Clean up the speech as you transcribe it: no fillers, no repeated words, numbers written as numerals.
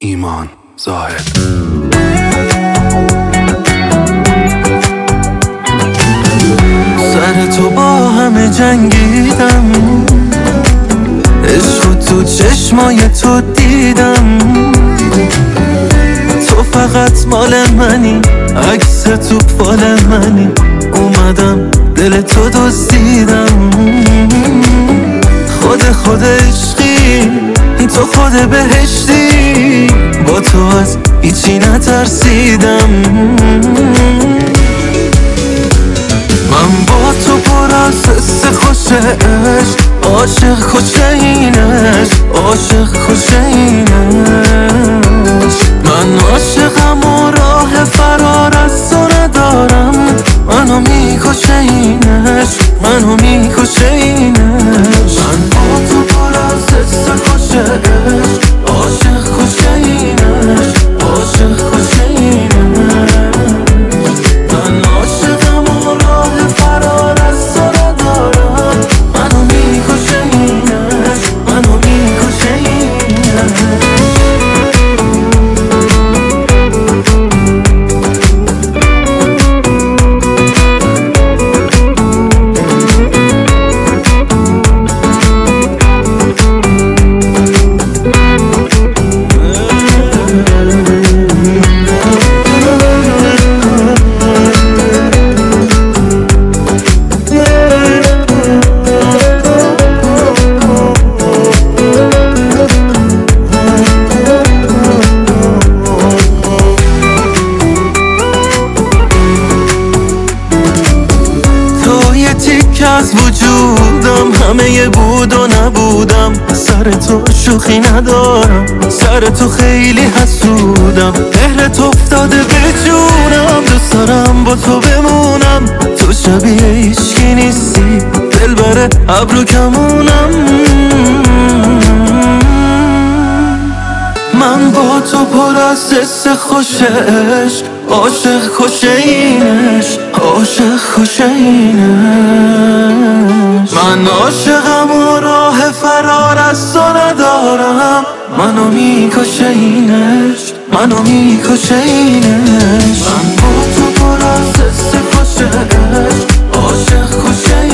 ایمان زاهد. سر تو با همه جنگیدم، عشق تو چشمای تو دیدم، تو فقط مال منی، عکس تو فال منی، اومدم دل تو دزدیدم. خود عشقی، تو خود بهشتی، با تو از هیچی نترسیدم. من با تو پر از حس خوش عشق، عاشق خوش اینش، عاشق خوش اینش. من عاشقم و راه فرار از تو ندارم، منو میکشه اینش، منو میکشه اینش. من با تو پر از حس خوش عشق، عاشق خوش اینش، عاشق خوش اینش. من عاشقم و راه فرار از تو ندارم، منو میکشه اینش، منو میکشه اینش. از وجودم همه بود و نبودم، سر تو شوخی ندارم، سر تو خیلی حسودم، مهر تو افتاده به جونم، دوست دارم با تو بمونم، تو شبیه هیچکی نیستی، دلبر ابرو کمونم. من با تو پر از حس خوش عشق، عاشق خوش اینش، عاشق خوش اینش. من عاشقم و راه فرار از تو ندارم، منو میکشه اینش، منو میکشه اینش. من با تو پر از حس خوش عشق، عاشق خوش اینش.